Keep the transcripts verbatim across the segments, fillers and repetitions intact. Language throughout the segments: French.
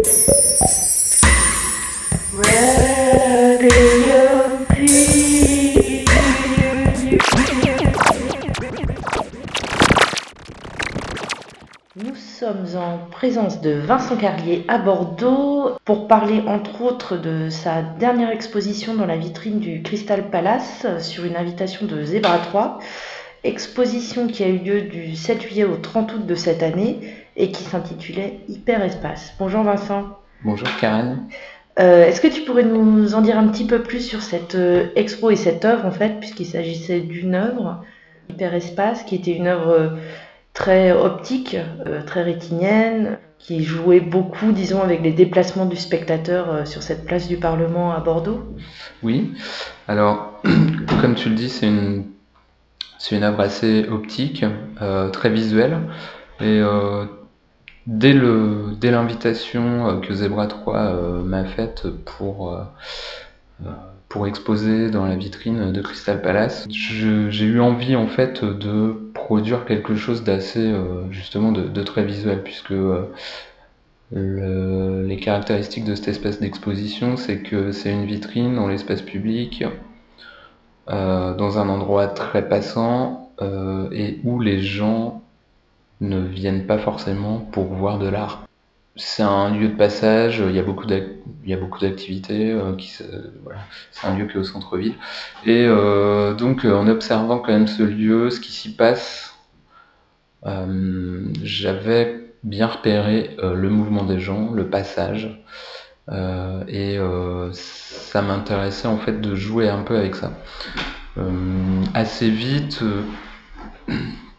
Nous sommes en présence de Vincent Carlier à Bordeaux pour parler entre autres de sa dernière exposition dans la vitrine du Crystal Palace sur une invitation de Zebra trois, exposition qui a eu lieu du sept juillet au trente août de cette année et qui s'intitulait Hyperespace. Bonjour Vincent. Bonjour Karen. Euh, est-ce que tu pourrais nous en dire un petit peu plus sur cette euh, expo et cette œuvre en fait, puisqu'il s'agissait d'une œuvre, Hyperespace, qui était une œuvre euh, très optique, euh, très rétinienne, qui jouait beaucoup, disons, avec les déplacements du spectateur euh, sur cette place du Parlement à Bordeaux? Oui, alors comme tu le dis, c'est une, c'est une œuvre assez optique, euh, très visuelle, et euh, dès, le, dès l'invitation euh, que Zebra trois euh, m'a faite pour, euh, euh, pour exposer dans la vitrine de Crystal Palace, je, j'ai eu envie en fait de produire quelque chose d'assez, euh, justement, de, de très visuel, puisque euh, Le, les caractéristiques de cet espace d'exposition, c'est que c'est une vitrine dans l'espace public, euh, dans un endroit très passant, euh, et où les gens ne viennent pas forcément pour voir de l'art. C'est un lieu de passage, il y a beaucoup d'ac- il y a beaucoup d'activités, euh, qui se- voilà. C'est un lieu qui est au centre-ville. Et euh, donc, euh, en observant quand même ce lieu, ce qui s'y passe, euh, j'avais bien repéré euh, le mouvement des gens, le passage, euh, et euh, ça m'intéressait en fait de jouer un peu avec ça. Euh, assez vite, euh,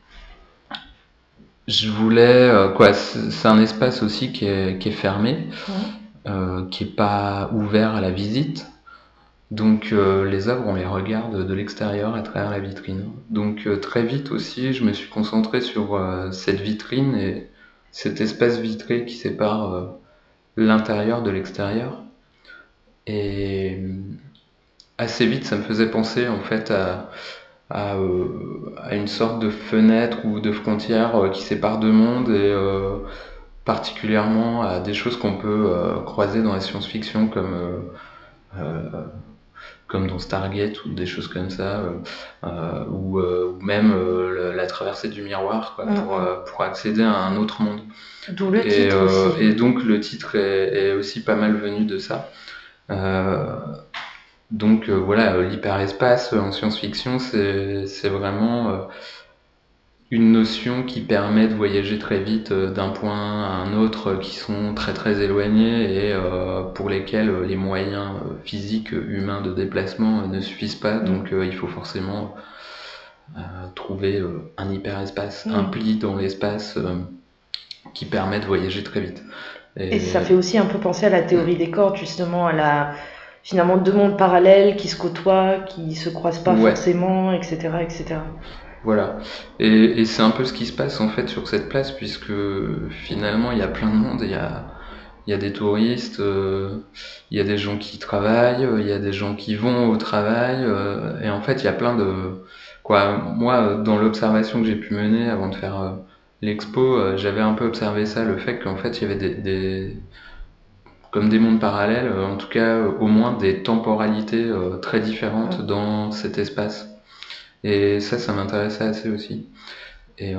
je voulais euh, quoi. C'est, c'est un espace aussi qui est, qui est fermé, Ouais. euh, qui est pas ouvert à la visite. Donc euh, les œuvres, on les regarde de l'extérieur à travers la vitrine. Donc euh, très vite aussi, je me suis concentré sur euh, cette vitrine et cet espace vitré qui sépare euh, l'intérieur de l'extérieur. Et euh, assez vite, ça me faisait penser en fait à, à, euh, à une sorte de fenêtre ou de frontière euh, qui sépare deux mondes, et euh, particulièrement à des choses qu'on peut euh, croiser dans la science-fiction comme euh, euh, comme dans Stargate ou des choses comme ça, euh, euh, ou, euh, ou même euh, la, la traversée du miroir, quoi, Mm. pour, euh, pour accéder à un autre monde. D'où le Et, titre euh, aussi. et donc le titre est, est aussi pas mal venu de ça. Euh, donc euh, voilà, l'hyperespace en science-fiction, c'est, c'est vraiment euh, une notion qui permet de voyager très vite euh, d'un point à un autre, euh, qui sont très très éloignés et euh, pour lesquels euh, les moyens euh, physiques euh, humains de déplacement euh, ne suffisent pas. Mm. Donc euh, il faut forcément euh, trouver euh, un hyperespace, Mm. un pli dans l'espace euh, qui permet de voyager très vite. Et ça fait aussi un peu penser à la théorie des cordes, justement, à la finalement deux mondes parallèles qui se côtoient, qui se croisent pas Ouais. forcément, et cetera, et cetera. Voilà, et, et c'est un peu ce qui se passe en fait sur cette place, puisque finalement il y a plein de monde, il y a, il y a des touristes, euh, il y a des gens qui travaillent, euh, il y a des gens qui vont au travail, euh, et en fait il y a plein de... Quoi, moi, dans l'observation que j'ai pu mener avant de faire euh, l'expo, euh, j'avais un peu observé ça, le fait qu'en fait il y avait des, des comme des mondes parallèles, euh, en tout cas euh, au moins des temporalités euh, très différentes Mm. dans cet espace. Et ça, ça m'intéressait assez aussi. Et euh,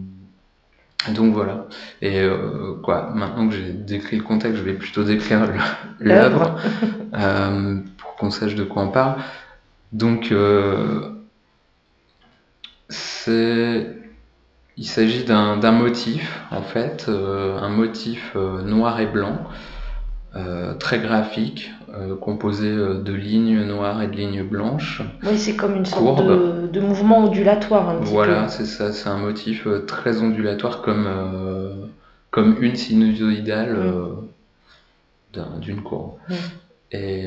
donc voilà. Et euh, quoi, maintenant que j'ai décrit le contexte, je vais plutôt décrire le- l'œuvre, euh, pour qu'on sache de quoi on parle. Donc, euh, c'est, il s'agit d'un, d'un motif, en fait, euh, un motif euh, noir et blanc, euh, très graphique, euh, composé euh, de lignes noires et de lignes blanches. Oui, c'est comme une sorte Courbe. de, de mouvement ondulatoire un petit Voilà, peu. c'est ça, c'est un motif euh, très ondulatoire, comme, euh, comme une sinusoïdale euh, d'un- d'une courbe. Mm. Et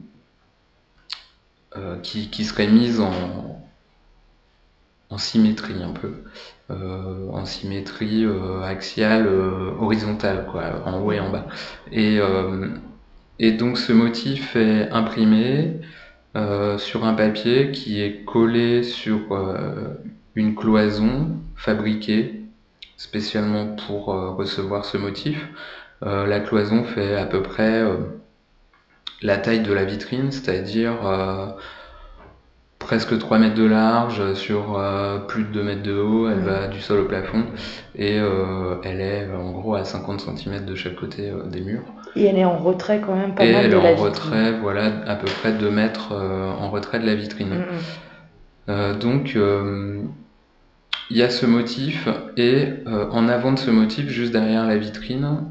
euh, qui, qui serait mise en, en symétrie un peu, euh, en symétrie euh, axiale, euh, horizontale, quoi, en haut et en bas. Et, euh, et donc ce motif est imprimé euh, sur un papier qui est collé sur euh, une cloison fabriquée spécialement pour euh, recevoir ce motif. Euh, la cloison fait à peu près euh, la taille de la vitrine, c'est-à-dire euh, presque trois mètres de large sur euh, plus de deux mètres de haut, elle Mmh. va du sol au plafond et euh, elle est en gros à cinquante centimètres de chaque côté euh, des murs. Et elle est en retrait quand même pas Et mal elle de est la en vitrine. retrait, voilà, à peu près deux mètres euh, en retrait de la vitrine. Mmh. Euh, donc euh, il y a ce motif et euh, en avant de ce motif, juste derrière la vitrine,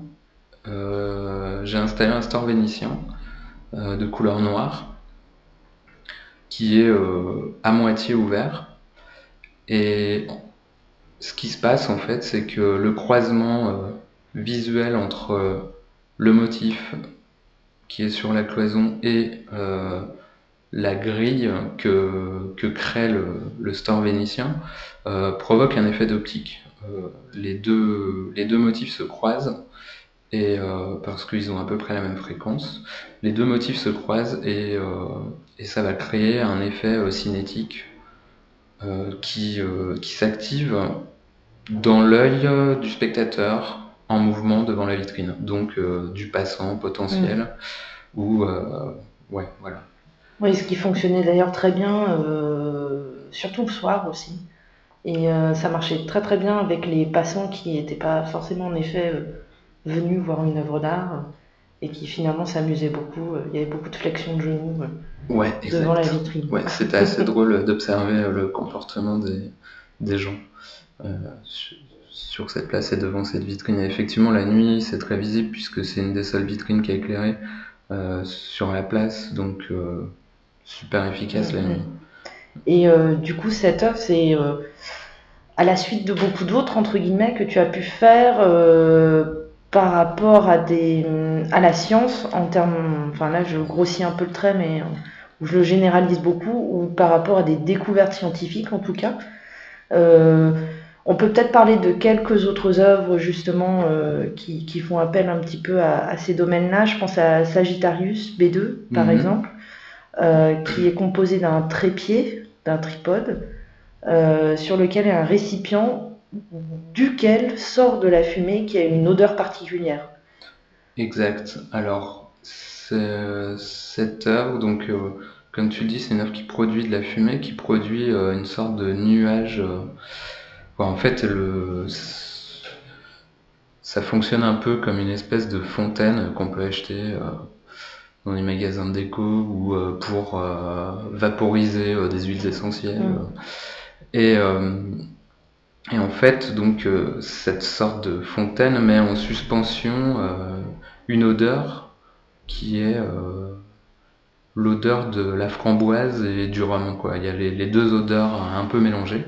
euh, j'ai installé un store vénitien euh, de couleur noire qui est euh, à moitié ouvert. Et ce qui se passe en fait, c'est que le croisement euh, visuel entre euh, le motif qui est sur la cloison et euh, la grille que, que crée le, le store vénitien euh, provoque un effet d'optique. Euh, les, deux, les deux motifs se croisent et euh, parce qu'ils ont à peu près la même fréquence. Les deux motifs se croisent et, euh, et ça va créer un effet euh, cinétique euh, qui, euh, qui s'active dans l'œil du spectateur en mouvement devant la vitrine, donc euh, du passant potentiel, mmh. ou euh, ouais, voilà. Oui, ce qui fonctionnait d'ailleurs très bien, euh, surtout le soir aussi. Et euh, ça marchait très très bien avec les passants qui n'étaient pas forcément en effet euh, venus voir une œuvre d'art et qui finalement s'amusaient beaucoup. Il y avait beaucoup de flexion de genoux euh, ouais, devant la vitrine. Ouais, c'était assez drôle d'observer le comportement des, des gens euh, sur cette place et devant cette vitrine. Et effectivement, la nuit, c'est très visible puisque c'est une des seules vitrines qui est éclairée euh, sur la place, donc euh, super efficace mmh. la nuit. Et euh, du coup, cette œuvre, c'est euh, à la suite de beaucoup d'autres, entre guillemets, que tu as pu faire euh, par rapport à, des, à la science, en termes, enfin là, je grossis un peu le trait, mais où je le généralise beaucoup, ou par rapport à des découvertes scientifiques, en tout cas. Euh, on peut peut-être parler de quelques autres œuvres, justement, euh, qui, qui font appel un petit peu à, à ces domaines-là. Je pense à Sagittarius B deux, par mmh. exemple, euh, qui est composé d'un trépied, d'un tripode, euh, sur lequel est un récipient duquel sort de la fumée qui a une odeur particulière. Exact. Alors, cette œuvre, donc, euh, comme tu le dis, c'est une œuvre qui produit de la fumée, qui produit euh, une sorte de nuage. Euh, en fait, le, ça fonctionne un peu comme une espèce de fontaine qu'on peut acheter euh, dans les magasins de déco ou euh, pour euh, vaporiser euh, des huiles essentielles. Mmh. Et, euh, et en fait, donc, euh, cette sorte de fontaine met en suspension euh, une odeur qui est euh, l'odeur de la framboise et du rhum, quoi. Il y a les, les deux odeurs un peu mélangées.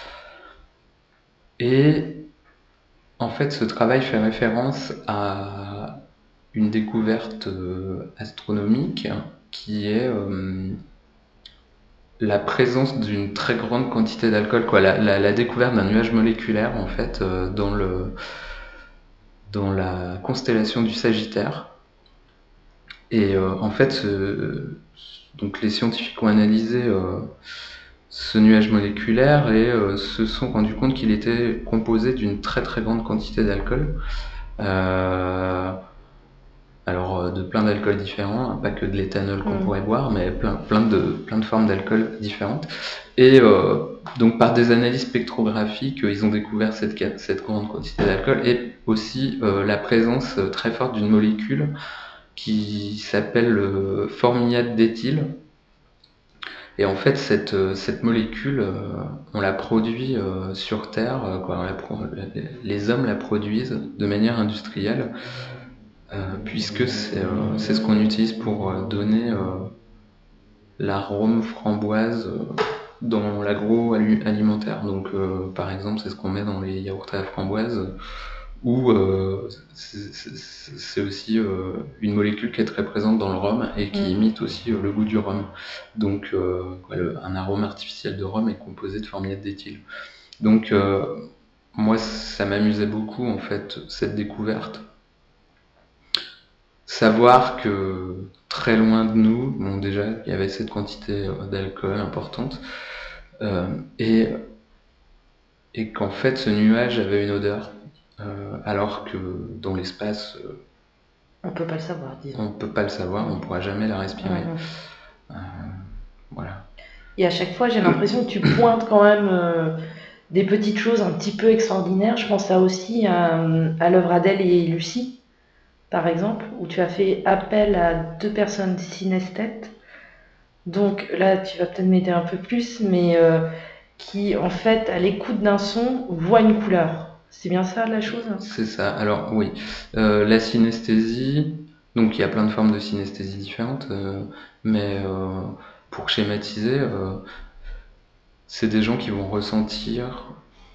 Et en fait, ce travail fait référence à une découverte euh, astronomique qui est euh, la présence d'une très grande quantité d'alcool, quoi. La, la, la découverte d'un nuage moléculaire, en fait, euh, dans, le, dans la constellation du Sagittaire. Et euh, en fait, euh, donc les scientifiques ont analysé euh, ce nuage moléculaire et euh, se sont rendus compte qu'il était composé d'une très très grande quantité d'alcool. Euh, alors de plein d'alcools différents, hein, pas que de l'éthanol qu'on mmh. pourrait boire, mais plein, plein, de, plein de formes d'alcool différentes. Et euh, donc par des analyses spectrographiques, ils ont découvert cette, cette grande quantité d'alcool et aussi euh, la présence très forte d'une molécule qui s'appelle le formylate d'éthyle. Et en fait, cette, cette molécule, euh, on la produit euh, sur Terre, euh, quoi, on la pro- les hommes la produisent de manière industrielle, euh, puisque c'est, euh, c'est ce qu'on utilise pour euh, donner euh, l'arôme framboise euh, dans l'agroalimentaire. Donc, euh, par exemple, c'est ce qu'on met dans les yaourts à la framboise. Ou euh, c'est, c'est, c'est aussi euh, une molécule qui est très présente dans le rhum et qui mmh. imite aussi euh, le goût du rhum. Donc euh, ouais, le, un arôme artificiel de rhum est composé de formylate d'éthyle. Donc euh, moi ça m'amusait beaucoup en fait cette découverte. Savoir que très loin de nous, bon déjà il y avait cette quantité d'alcool importante euh, et, et qu'en fait ce nuage avait une odeur. Euh, alors que dans l'espace, euh, On peut pas le savoir, disons. On peut pas le savoir, on pourra jamais la respirer. Mhm. Euh, voilà. Et à chaque fois, j'ai l'impression que tu pointes quand même euh, des petites choses un petit peu extraordinaires. Je pense à aussi à, à l'œuvre Adèle et Lucie, par exemple, où tu as fait appel à deux personnes synesthètes. Donc là, tu vas peut-être m'aider un peu plus, mais euh, qui, en fait, à l'écoute d'un son, voient une couleur. C'est bien ça la chose? C'est ça. Alors oui, euh, la synesthésie, donc il y a plein de formes de synesthésie différentes, euh, mais euh, pour schématiser, euh, c'est des gens qui vont ressentir,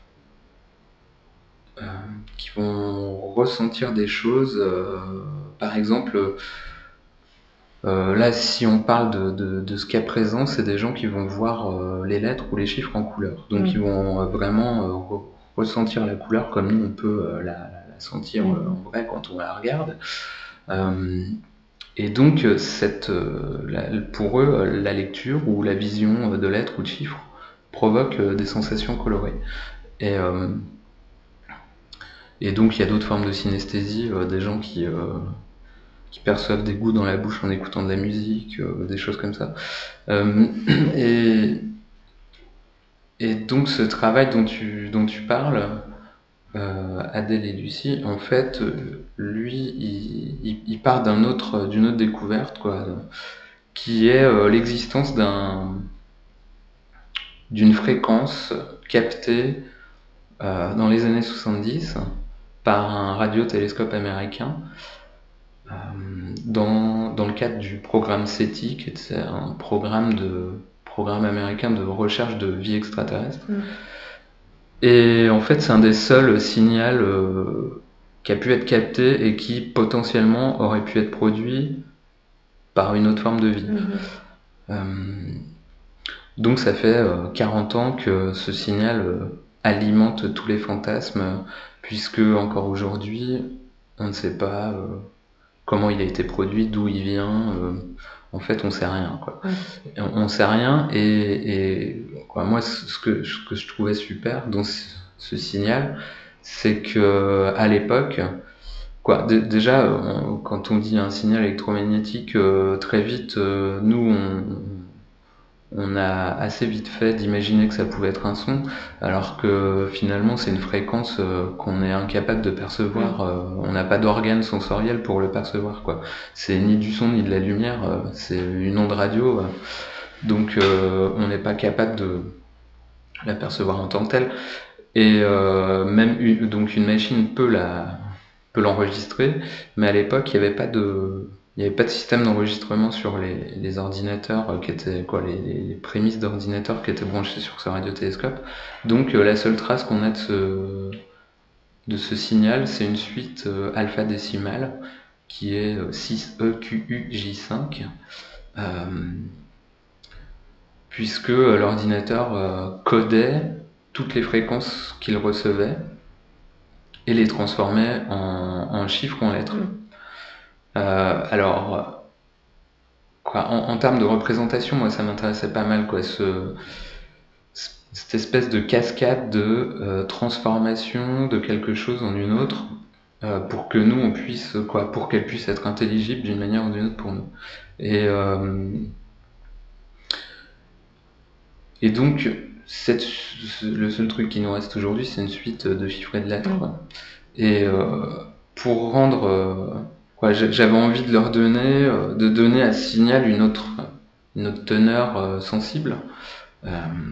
euh, qui vont ressentir des choses. Euh, par exemple, euh, là, si on parle de, de, de ce cas présent, c'est des gens qui vont voir euh, les lettres ou les chiffres en couleur. Donc, Mm. ils vont euh, vraiment euh, re- ressentir la couleur comme nous on peut euh, la, la, sentir Mm. euh, en vrai quand on la regarde. Euh, et donc, cette, euh, la, pour eux, la lecture ou la vision de lettres ou de chiffres provoque euh, des sensations colorées. Et, euh, et donc, il y a d'autres formes de synesthésie, euh, des gens qui, euh, qui perçoivent des goûts dans la bouche en écoutant de la musique, euh, des choses comme ça. Euh, et, et donc, ce travail dont tu, dont tu parles, euh, Adèle et Lucie, en fait, lui, il, il, il part d'un autre, d'une autre découverte, quoi, qui est euh, l'existence d'un, d'une fréquence captée euh, dans les années soixante-dix par un radiotélescope américain euh, dans, dans le cadre du programme SETI, qui est un programme, de, programme américain de recherche de vie extraterrestre. Mm. Et en fait, c'est un des seuls signaux euh, qui a pu être capté et qui potentiellement aurait pu être produit par une autre forme de vie. Mm-hmm. Euh, donc ça fait euh, quarante ans que ce signal euh, alimente tous les fantasmes, puisque encore aujourd'hui, on ne sait pas euh, comment il a été produit, d'où il vient. Euh, en fait, on sait rien, quoi. Ouais. On, on sait rien, et, et quoi, moi, ce que, ce que je trouvais super dans ce, ce signal, c'est que à l'époque, quoi, d- déjà, on, quand on dit un signal électromagnétique, euh, très vite, euh, nous, on, on a assez vite fait d'imaginer que ça pouvait être un son, alors que finalement c'est une fréquence euh, qu'on est incapable de percevoir. Euh, on n'a pas d'organe sensoriel pour le percevoir, quoi. C'est ni du son ni de la lumière, euh, c'est une onde radio, euh, donc euh, on n'est pas capable de la percevoir en tant que telle. Et euh, même une, donc une machine peut la peut l'enregistrer, mais à l'époque il n'y avait pas de il n'y avait pas de système d'enregistrement sur les, les ordinateurs qui étaient quoi, les, les prémices d'ordinateurs qui étaient branchés sur ce radiotélescope. Donc euh, la seule trace qu'on a de ce, de ce signal, c'est une suite euh, alpha-décimale qui est euh, six E Q U J cinq, euh, puisque l'ordinateur euh, codait toutes les fréquences qu'il recevait et les transformait en, en chiffres ou en lettres. Euh, alors, quoi, en, en termes de représentation, moi ça m'intéressait pas mal, quoi, ce, cette espèce de cascade de euh, transformation de quelque chose en une autre, euh, pour que nous on puisse, quoi, pour qu'elle puisse être intelligible d'une manière ou d'une autre pour nous. Et, euh, et donc, cette, le seul truc qui nous reste aujourd'hui, c'est une suite de chiffres et de lettres. Quoi. Et euh, pour rendre euh, Quoi, j'avais envie de leur donner, euh, de donner à ce signal une autre, une autre teneur euh, sensible. Euh,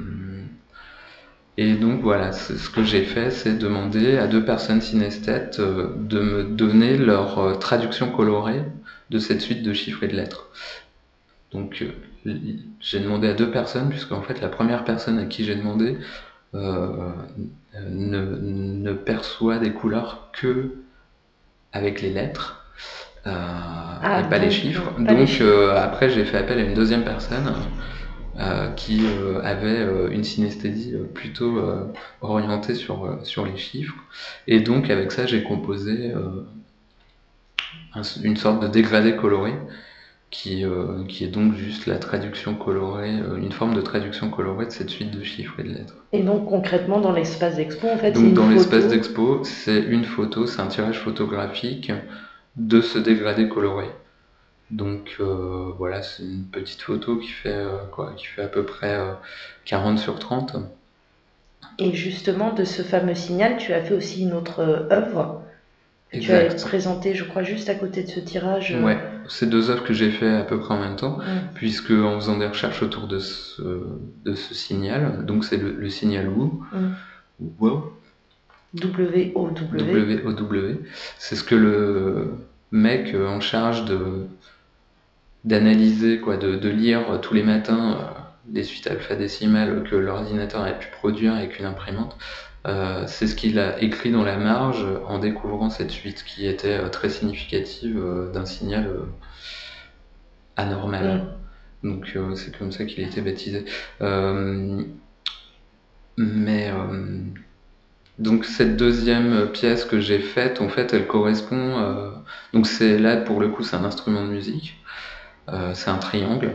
et donc voilà, ce que j'ai fait, c'est demander à deux personnes synesthètes euh, de me donner leur euh, traduction colorée de cette suite de chiffres et de lettres. Donc euh, j'ai demandé à deux personnes, puisque en fait la première personne à qui j'ai demandé euh, ne, ne perçoit des couleurs que avec les lettres. Euh, ah, et pas donc, les chiffres. Pas donc les chiffres. Euh, après j'ai fait appel à une deuxième personne euh, qui euh, avait euh, une synesthésie plutôt euh, orientée sur, euh, sur les chiffres. Et donc avec ça j'ai composé euh, un, une sorte de dégradé coloré qui, euh, qui est donc juste la traduction colorée, euh, une forme de traduction colorée de cette suite de chiffres et de lettres. Et donc concrètement dans l'espace d'expo, en fait, donc c'est dans une l'espace photo... d'expo, c'est une photo, c'est un tirage photographique de ce dégradé coloré. Donc euh, voilà, c'est une petite photo qui fait, euh, quoi, qui fait à peu près euh, quarante sur trente. Et justement, de ce fameux signal, tu as fait aussi une autre euh, œuvre que tu as Exact. présentée, je crois, juste à côté de ce tirage. euh, Ouais, c'est deux œuvres que j'ai fait à peu près en même temps, mm, puisque en faisant des recherches autour de ce, de ce signal, donc c'est le, le signal W, mm. wow, W O W. W O W, c'est ce que le mec en charge de d'analyser, quoi, de, de lire tous les matins euh, des suites alpha-décimales que l'ordinateur a pu produire avec une imprimante. Euh, c'est ce qu'il a écrit dans la marge en découvrant cette suite qui était euh, très significative euh, d'un signal euh, anormal. Mm. Donc euh, c'est comme ça qu'il a été baptisé. Euh, mais euh, donc cette deuxième pièce que j'ai faite, en fait, elle correspond. Euh, donc c'est là pour le coup, c'est un instrument de musique. Euh, c'est un triangle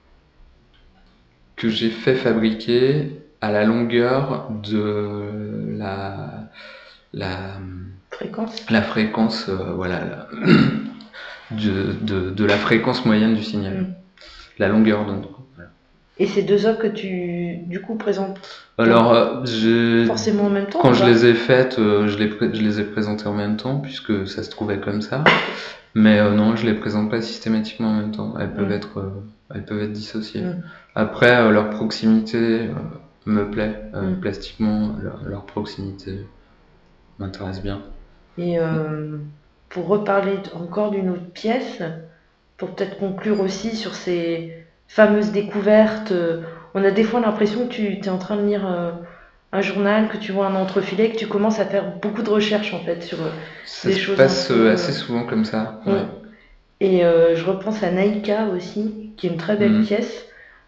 que j'ai fait fabriquer à la longueur de la la Fréquence. la fréquence, euh, voilà, la- de, de, de la fréquence moyenne du signal, Mm. la longueur d'onde. Voilà. Et ces deux œuvres que tu, du coup, présentes Alors, euh, j'ai forcément en même temps quand ou je pas les ai faites, euh, je, les pré- je les ai présentées en même temps, puisque ça se trouvait comme ça. Mais euh, non, je les présente pas systématiquement en même temps. Elles peuvent Mm. être, euh, elles peuvent être dissociées. Mm. Après, euh, leur proximité euh, me plaît. Euh, Mm. Plastiquement, leur, leur proximité m'intéresse bien. Et euh, pour reparler d- encore d'une autre pièce, pour peut-être conclure aussi sur ces fameuses découvertes, euh, on a des fois l'impression que tu es en train de lire euh, un journal, que tu vois un entrefilet, que tu commences à faire beaucoup de recherches en fait sur euh, Ça des se choses un passe peu. euh, euh, assez souvent comme ça. mm. Ouais. Et euh, je repense à Naïka aussi, qui est une très belle Mhm. pièce,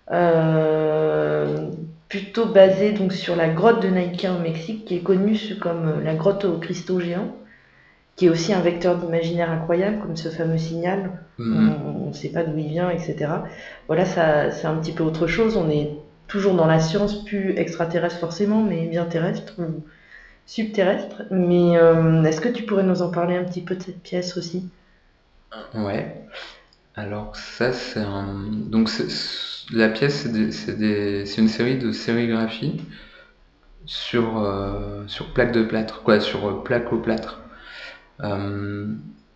euh, plutôt basée donc sur la grotte de Naïka au Mexique, qui est connue sous- comme euh, la grotte aux cristaux géants, qui est aussi un vecteur d'imaginaire incroyable, comme ce fameux signal. Mhm. On ne sait pas d'où il vient, et cetera. Voilà, ça, c'est un petit peu autre chose. On est toujours dans la science, plus extraterrestre forcément, mais bien terrestre ou subterrestre. Mais euh, est-ce que tu pourrais nous en parler un petit peu de cette pièce aussi? Ouais. Alors ça, c'est un... Donc c'est- la pièce, c'est des- c'est des- c'est une série de sérigraphies sur, euh, sur plaque de plâtre, quoi, sur euh, plaque au plâtre. Euh,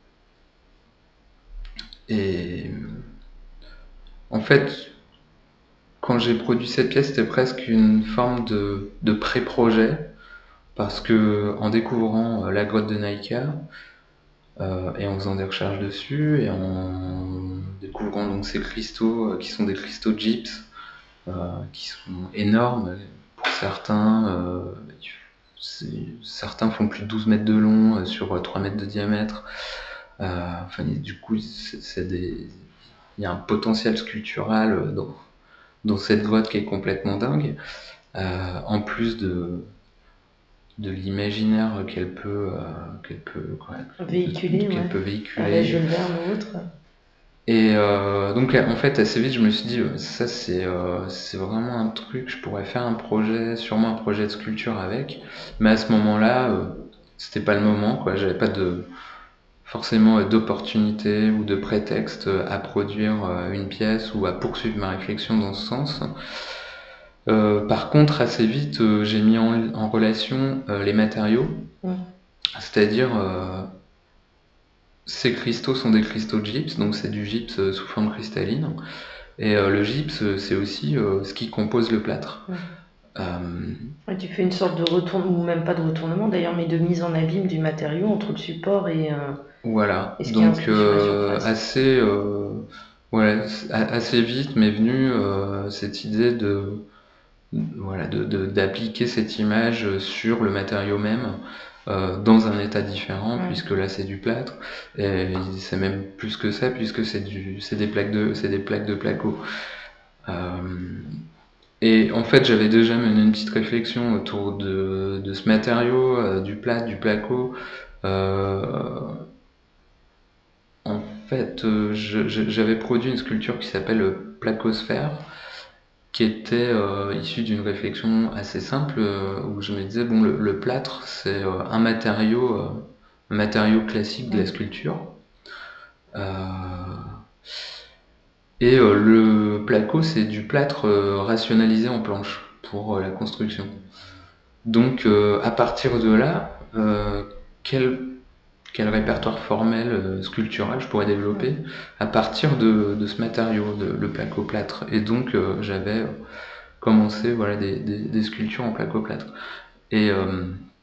et en fait, quand j'ai produit cette pièce, c'était presque une forme de, de pré-projet, parce que en découvrant euh, la grotte de Naïka, euh, et en faisant des recherches dessus, et en découvrant donc ces cristaux, euh, qui sont des cristaux gypse, euh, qui sont énormes pour certains. Euh, certains font plus de douze mètres de long euh, sur trois mètres de diamètre. Euh, enfin, du coup, c'est, c'est des... il y a un potentiel sculptural dans, dans cette grotte qui est complètement dingue. Euh, en plus de, de l'imaginaire qu'elle peut, euh, qu'elle peut, quoi, Véhiculé, qu'elle ouais. peut Avec véhiculer. Jules Verne ou autre. Et euh, donc en fait assez vite je me suis dit euh, ça c'est euh, c'est vraiment un truc, je pourrais faire un projet, sûrement un projet de sculpture avec, mais à ce moment-là euh, c'était pas le moment, quoi, j'avais pas de forcément euh, d'opportunité ou de prétexte euh, à produire euh, une pièce ou à poursuivre ma réflexion dans ce sens. Euh, par contre assez vite euh, j'ai mis en, en relation euh, les matériaux, Mm. c'est-à-dire euh, ces cristaux sont des cristaux de gypse, donc c'est du gypse euh, sous forme cristalline. Et euh, le gypse, c'est aussi euh, ce qui compose le plâtre. Mm. Euh, Ouais, tu fais une sorte de retournement, ou même pas de retournement d'ailleurs, mais de mise en abîme du matériau entre le support et, euh, voilà, et ce qui est donc inscrit sur la euh, surface. assez, euh, ouais, assez vite m'est venue euh, cette idée de, voilà, de, de, d'appliquer cette image sur le matériau même, euh, dans un état différent, Mm. puisque là c'est du plâtre, et c'est même plus que ça, puisque c'est du, c'est des plaques de, c'est des plaques de placo. Euh, Et en fait, j'avais déjà mené une petite réflexion autour de, de ce matériau, euh, du plâtre, du placo. Euh, en fait, euh, je- je- j'avais produit une sculpture qui s'appelle euh, Placosphère, qui était euh, issue d'une réflexion assez simple, euh, où je me disais, bon, le, le plâtre, c'est euh, un matériau, euh, un matériau classique de la Mm. sculpture. Euh, et euh, le placo, c'est du plâtre euh, rationalisé en planche pour euh, la construction. Donc euh, à partir de là, euh, quel, quel répertoire formel euh, sculptural je pourrais développer à partir de, de ce matériau, de, le placo-plâtre. Et donc euh, j'avais commencé voilà, des, des, des sculptures en placo-plâtre. Et euh,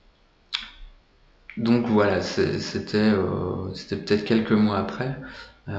donc voilà, c'était euh, c'était peut-être quelques mois après. Euh,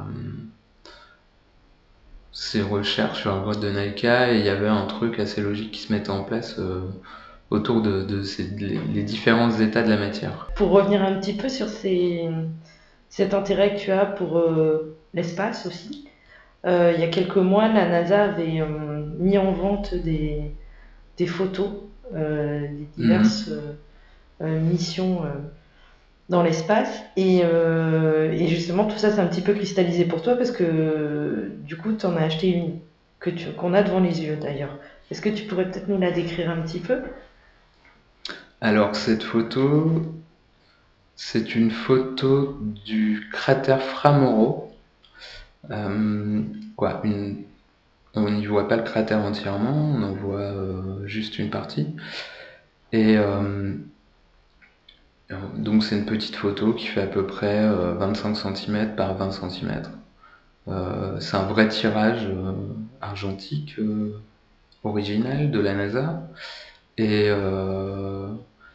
ces recherches sur la grotte de Nalca, et il y avait un truc assez logique qui se mettait en place euh, autour de, de ces, les, les différents états de la matière. Pour revenir un petit peu sur ces, cet intérêt que tu as pour euh, l'espace aussi, euh, il y a quelques mois, la NASA avait euh, mis en vente des, des photos euh, des diverses Mhm. euh, euh, missions euh, dans l'espace. Et, euh, et justement, tout ça, c'est un petit peu cristallisé pour toi parce que du coup, tu en as acheté une que tu, qu'on a devant les yeux d'ailleurs. Est-ce que tu pourrais peut-être nous la décrire un petit peu? Alors cette photo, c'est une photo du cratère Framoro. Euh, quoi, une, on n'y voit pas le cratère entièrement, on en voit euh, juste une partie. Et euh, donc c'est une petite photo qui fait à peu près euh, vingt-cinq centimètres par vingt centimètres. Euh, c'est un vrai tirage euh, argentique euh, original de la NASA. Et, euh,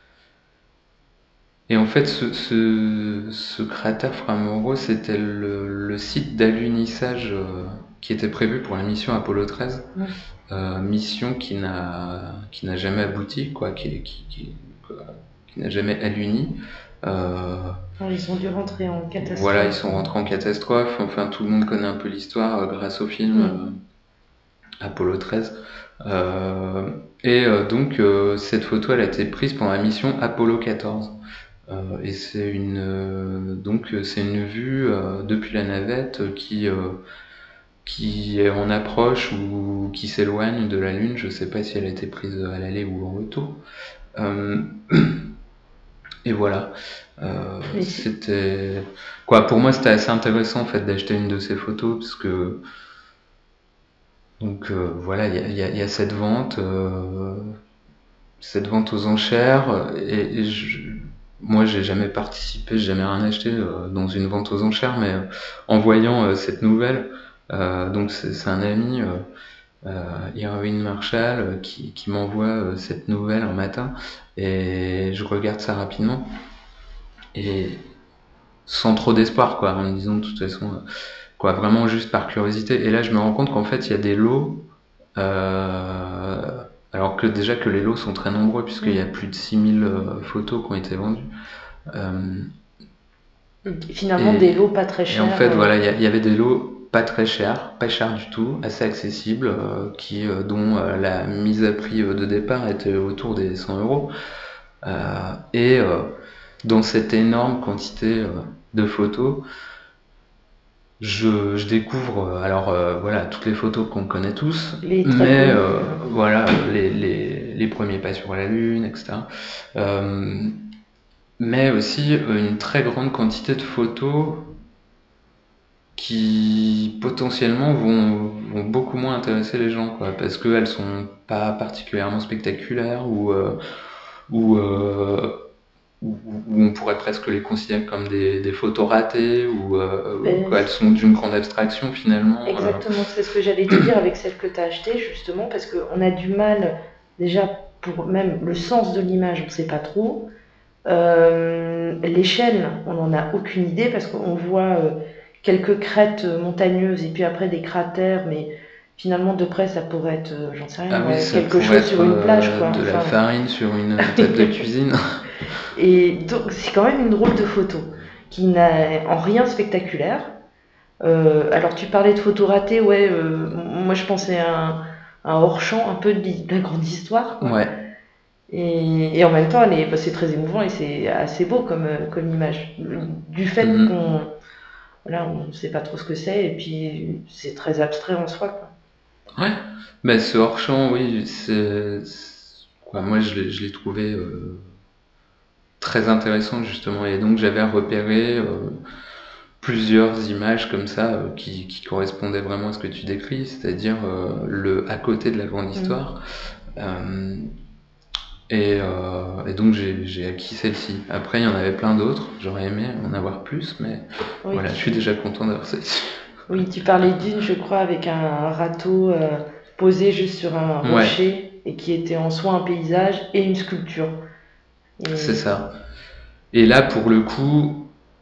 et en fait, ce, ce, ce cratère Framoro, c'était le, le site d'alunissage euh, qui était prévu pour la mission Apollo treize. Mmh. Euh, mission qui n'a qui n'a jamais abouti, quoi, qui, qui, qui, qui n'a jamais aluni. Euh, Alors, ils ont dû rentrer en voilà, ils catastrophe. sont rentrés en catastrophe. Enfin, tout le monde connaît un peu l'histoire euh, grâce au film Mmh. euh, Apollo treize. Euh, et euh, donc, euh, cette photo, elle a été prise pendant la mission Apollo quatorze. Euh, et c'est une euh, donc c'est une vue euh, depuis la navette euh, qui euh, qui est en approche ou qui s'éloigne de la Lune. Je sais pas si elle a été prise à l'aller ou en retour. Euh, et voilà. Euh, Mais c'est- c'était quoi pour moi, c'était assez intéressant en fait d'acheter une de ces photos parce que donc euh, voilà, il y a, y, a, y a cette vente, euh, cette vente aux enchères et, et je, moi j'ai jamais participé, j'ai jamais rien acheté euh, dans une vente aux enchères, mais euh, en voyant euh, cette nouvelle, euh, donc c'est, c'est un ami. Euh, euh, Irwin Marshall euh, qui, qui m'envoie euh, cette nouvelle un matin et je regarde ça rapidement et sans trop d'espoir quoi, en me disant de toute façon euh, quoi, vraiment juste par curiosité, et là je me rends compte qu'en fait il y a des lots euh, alors que déjà que les lots sont très nombreux puisqu'il y a plus de six mille euh, photos qui ont été vendues. Euh, Finalement, des et, lots pas très et en chers. fait euh, voilà, il y, y, avait des lots pas très chers, pas chers du tout, assez accessibles, euh, qui, euh, dont euh, la mise à prix euh, de départ était autour des cent euros. Euh, et euh, dans cette énorme quantité euh, de photos, je, je découvre euh, alors euh, voilà toutes les photos qu'on connaît tous, les très mais connus. euh, euh. voilà les, les, les premiers pas sur la Lune, et cetera. Euh, mais aussi une très grande quantité de photos qui potentiellement vont, vont beaucoup moins intéresser les gens, quoi, parce qu'elles sont pas particulièrement spectaculaires ou, euh, ou, euh, ou, ou on pourrait presque les considérer comme des, des photos ratées ou euh, Ben, quoi, elles sont d'une grande abstraction finalement. Euh, exactement, c'est ce que j'allais te dire avec celle que tu as achetée, justement, parce qu'on a du mal, déjà, pour même le sens de l'image, on ne sait pas trop. Euh, l'échelle, on n'en a aucune idée, parce qu'on voit euh, quelques crêtes montagneuses et puis après des cratères, mais finalement, de près, ça pourrait être, euh, j'en sais rien, ah oui, moi, ça quelque pourrait chose être sur une plage, euh, quoi. de la Enfin, farine sur une table de cuisine. et donc, c'est quand même une drôle de photo, qui n'a en rien spectaculaire. Euh, alors tu parlais de photos ratées, ouais, euh, moi je pensais à un, un hors-champ un peu de, de la grande histoire, quoi. Ouais. Et, et en même temps, elle est, bah, c'est très émouvant et c'est assez beau comme, euh, comme image. Du fait Mhm. qu'on voilà, on sait pas trop ce que c'est et puis c'est très abstrait en soi, quoi. Ouais. Bah, ce hors-champ, oui, c'est, c'est- quoi, moi je l'ai, je l'ai trouvé euh, très intéressant justement, et donc j'avais repéré euh, plusieurs images comme ça euh, qui, qui correspondaient vraiment à ce que tu décris, c'est-à-dire euh, le à côté de la grande histoire. Mmh. Euh, et, euh, et donc j'ai, j'ai acquis celle-ci. Après, il y en avait plein d'autres, j'aurais aimé en avoir plus, mais oui, voilà, tu... je suis déjà content d'avoir celle-ci. Oui, tu parlais d'une, je crois, avec un râteau euh, posé juste sur un rocher, ouais. Et qui était en soi un paysage et une sculpture. Et... C'est ça. Et là, pour le coup,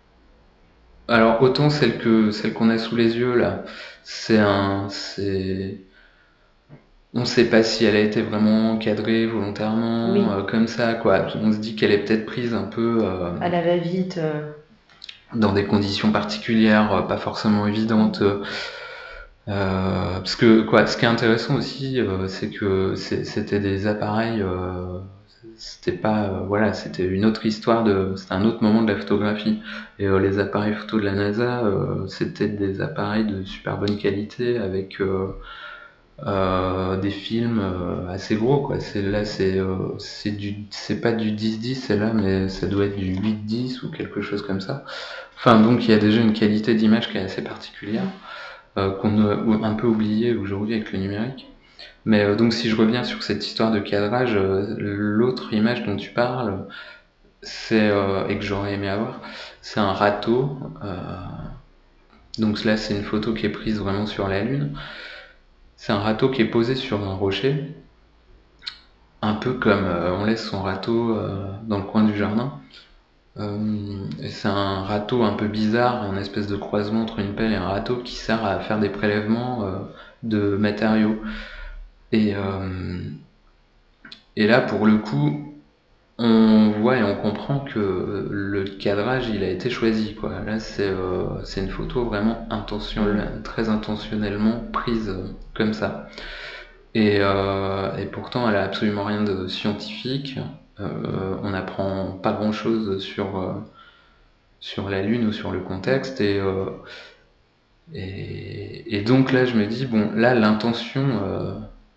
alors autant celle que celle qu'on a sous les yeux là, c'est un, c'est, on ne sait pas si elle a été vraiment cadrée volontairement, oui. euh, comme ça quoi. On se dit qu'elle est peut-être prise un peu euh, à la va-vite, euh... dans des conditions particulières, euh, pas forcément évidentes. Euh, euh, parce que quoi, ce qui est intéressant aussi, euh, c'est que c'est, c'était des appareils. Euh, c'était pas euh, voilà c'était une autre histoire de c'était un autre moment de la photographie et euh, les appareils photo de la NASA euh, c'était des appareils de super bonne qualité avec euh, euh, des films euh, assez gros quoi. C'est là c'est euh, c'est du c'est pas du dix dix c'est là mais ça doit être du huit dix ou quelque chose comme ça. Enfin donc il y a déjà une qualité d'image qui est assez particulière euh, qu'on a un peu oublié aujourd'hui avec le numérique. Mais euh, donc si je reviens sur cette histoire de cadrage, euh, l'autre image dont tu parles, c'est euh, et que j'aurais aimé avoir, c'est un râteau. Euh, donc là, c'est une photo qui est prise vraiment sur la Lune. C'est un râteau qui est posé sur un rocher, un peu comme euh, on laisse son râteau euh, dans le coin du jardin. Euh, et c'est un râteau un peu bizarre, un espèce de croisement entre une pelle et un râteau qui sert à faire des prélèvements euh, de matériaux. Et, euh, et là, pour le coup, on voit et on comprend que le cadrage, il a été choisi, quoi. Là, c'est, euh, c'est une photo vraiment intentionnelle, très intentionnellement prise euh, comme ça. Et, euh, et pourtant, elle a absolument rien de scientifique. Euh, on n'apprend pas grand-chose sur, euh, sur la Lune ou sur le contexte. Et, euh, et, et donc là, je me dis, bon, là, l'intention... Euh,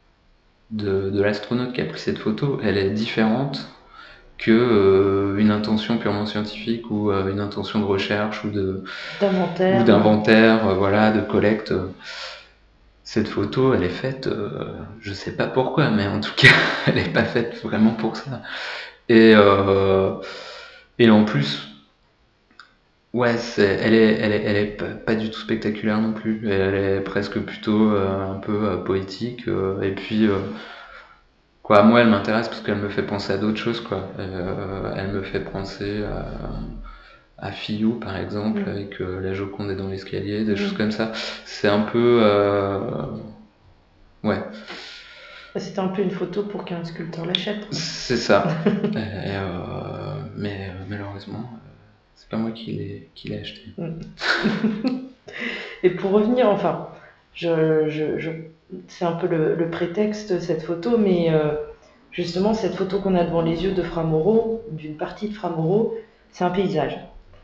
De, de l'astronaute qui a pris cette photo, elle est différente que euh, une intention purement scientifique ou euh, une intention de recherche ou de d'inventaire, ou d'inventaire, euh, voilà, de collecte. Cette photo, elle est faite, euh, je sais pas pourquoi, mais en tout cas, elle est pas faite vraiment pour ça. Et euh, et en plus, ouais, c'est, elle est, elle est, elle est pas, pas du tout spectaculaire non plus. Elle est presque plutôt euh, un peu euh, poétique. Euh, et puis euh, Quoi, moi, elle m'intéresse parce qu'elle me fait penser à d'autres choses, quoi. Euh, elle me fait penser à, à Fillou, par exemple, mmh. avec euh, la Joconde est dans l'escalier, des mmh. choses comme ça. C'est un peu... Euh... Ouais. C'était un peu une photo pour qu'un sculpteur l'achète. C'est ça. et, euh, mais euh, malheureusement, euh, c'est pas moi qui l'ai, qui l'ai acheté. Mmh. Et pour revenir, enfin, je... je, je... c'est un peu le, le prétexte, cette photo, mais euh, justement, cette photo qu'on a devant les yeux de Fra Mauro, d'une partie de Fra Mauro, c'est un paysage.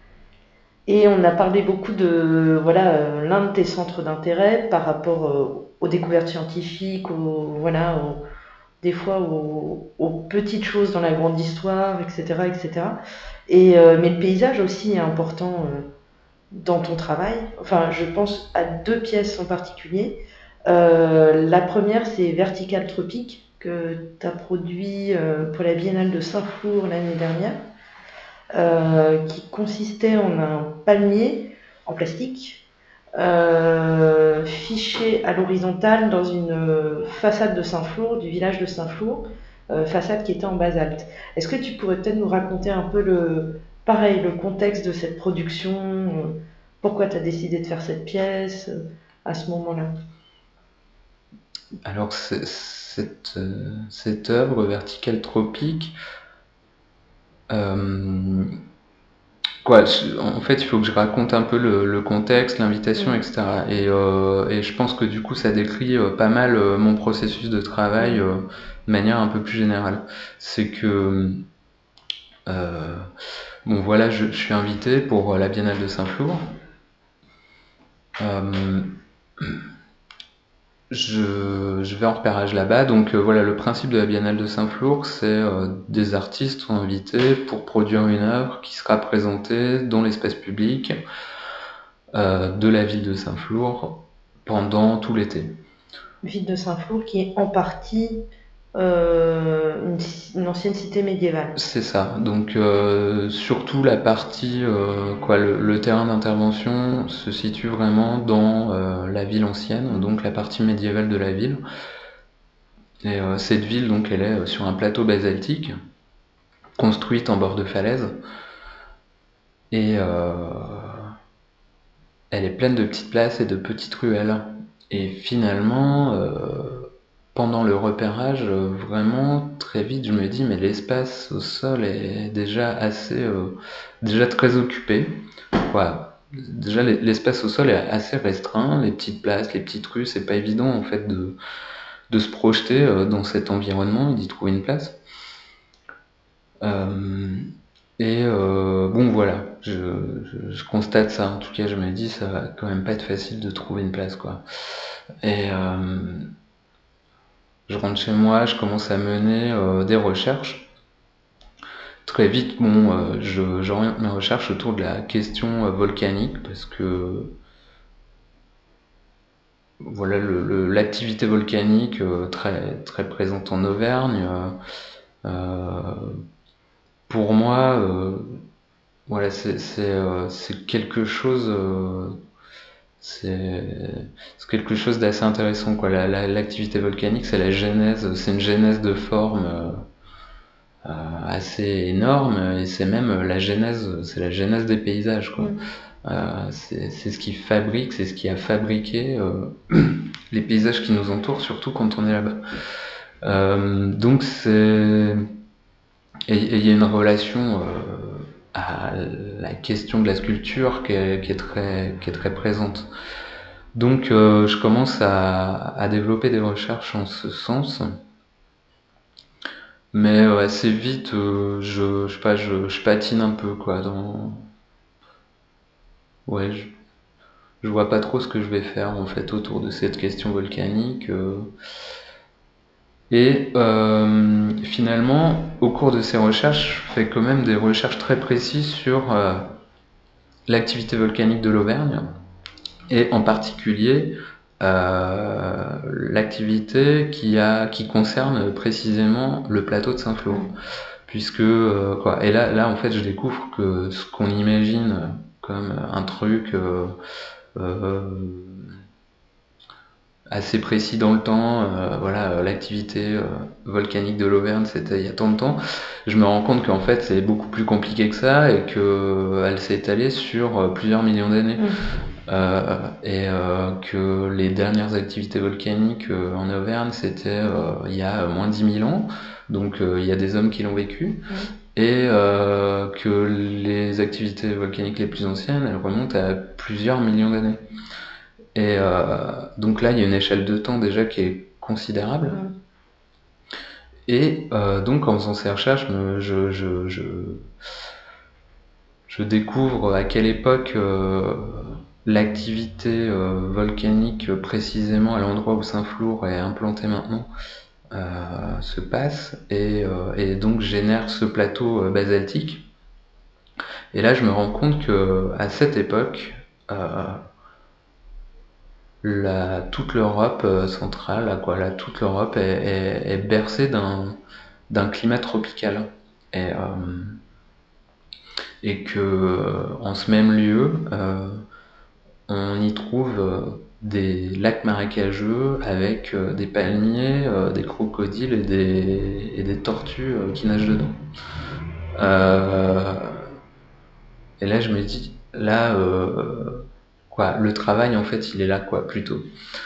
Et on a parlé beaucoup de, voilà, euh, l'un de tes centres d'intérêt par rapport euh, aux découvertes scientifiques, aux, voilà, aux, des fois aux, aux petites choses dans la grande histoire, et cetera, et cetera. Et, euh, mais le paysage aussi est important euh, dans ton travail. Enfin, je pense à deux pièces en particulier. Euh, la première, c'est Vertical Tropique, que tu as produit euh, pour la Biennale de Saint-Flour l'année dernière, euh, qui consistait en un palmier en plastique, euh, fiché à l'horizontale dans une façade de Saint-Flour, du village de Saint-Flour, euh, façade qui était en basalte. Est-ce que tu pourrais peut-être nous raconter un peu le, pareil, le contexte de cette production, euh, pourquoi tu as décidé de faire cette pièce euh, à ce moment-là? Alors, cette, euh, cette œuvre Vertical Tropique, euh, quoi, en fait, il faut que je raconte un peu le, le contexte, l'invitation, mmh. et cetera. Et, euh, et je pense que du coup, ça décrit euh, pas mal euh, mon processus de travail euh, de manière un peu plus générale. C'est que, euh, bon, voilà, je, je suis invité pour la Biennale de Saint-Flour. Euh, Je, je vais en repérage là-bas, donc euh, voilà, le principe de la Biennale de Saint-Flour, c'est euh, des artistes sont invités pour produire une œuvre qui sera présentée dans l'espace public euh, de la ville de Saint-Flour pendant tout l'été. Ville de Saint-Flour qui est en partie euh, une, une ancienne cité médiévale. C'est ça. Donc euh, surtout la partie, euh, quoi, le, le terrain d'intervention se situe vraiment dans euh, la ville ancienne, donc la partie médiévale de la ville. Et euh, cette ville, donc, elle est sur un plateau basaltique, construite en bord de falaise, et euh, elle est pleine de petites places et de petites ruelles. Et finalement, euh, pendant le repérage, euh, vraiment très vite, je me dis mais l'espace au sol est déjà assez, euh, déjà très occupé. Voilà. Déjà l'espace au sol est assez restreint, les petites places, les petites rues, c'est pas évident en fait de, de se projeter euh, dans cet environnement et d'y trouver une place. Euh, et euh, bon voilà, je, je, je constate ça. En tout cas, je me dis ça va quand même pas être facile de trouver une place quoi. Et euh, je rentre chez moi, je commence à mener euh, des recherches. Très vite, bon, euh, je, j'oriente mes recherches autour de la question euh, volcanique parce que voilà, le, le, l'activité volcanique euh, très, très présente en Auvergne. Euh, euh, pour moi, euh, voilà, c'est, c'est, euh, c'est quelque chose, euh, c'est, c'est quelque chose d'assez intéressant, quoi. La, la, l'activité volcanique, c'est la genèse, c'est une genèse de forme. Euh, Euh, assez énorme et c'est même la genèse, c'est la genèse des paysages quoi. Mmh. Euh, c'est, c'est ce qui fabrique, c'est ce qui a fabriqué euh, les paysages qui nous entourent, surtout quand on est là-bas. Euh, donc c'est et il y a une relation euh, à la question de la sculpture qui est, qui est très qui est très présente. Donc euh, je commence à, à développer des recherches en ce sens. Mais euh, assez vite, euh, je, je sais pas, je, je patine un peu quoi. Dans... Ouais, je, je vois pas trop ce que je vais faire en fait autour de cette question volcanique. Euh... Et euh, finalement, au cours de ces recherches, je fais quand même des recherches très précises sur euh, l'activité volcanique de l'Auvergne et en particulier euh, l'activité qui a qui concerne précisément le plateau de Saint-Flour. Puisque euh, quoi, et là là en fait je découvre que ce qu'on imagine comme un truc euh, euh, assez précis dans le temps, euh, voilà, l'activité euh, volcanique de l'Auvergne c'était il y a tant de temps, je me rends compte qu'en fait c'est beaucoup plus compliqué que ça et que elle s'est étalée sur euh, plusieurs millions d'années. Mmh. Euh, et euh, que les dernières activités volcaniques euh, en Auvergne c'était euh, il y a moins de dix mille ans, donc euh, il y a des hommes qui l'ont vécu. Mmh. Et euh, que les activités volcaniques les plus anciennes, elles remontent à plusieurs millions d'années. Et euh, donc là, il y a une échelle de temps déjà qui est considérable. Mmh. Et euh, donc en faisant ces recherches, je, je, je, je découvre à quelle époque euh, l'activité euh, volcanique précisément à l'endroit où Saint-Flour est implanté maintenant Euh, se passe et, euh, et donc génère ce plateau euh, basaltique. Et là, je me rends compte que à cette époque, euh, la, toute l'Europe euh, centrale, là, quoi, là, toute l'Europe est, est, est bercée d'un, d'un climat tropical. Et, euh, et que euh, en ce même lieu, euh, on y trouve euh, des lacs marécageux avec euh, des palmiers, euh, des crocodiles et des, et des tortues euh, qui nagent dedans. Euh, et là, je me dis, là, euh, quoi, le travail, en fait, il est là, quoi, plutôt.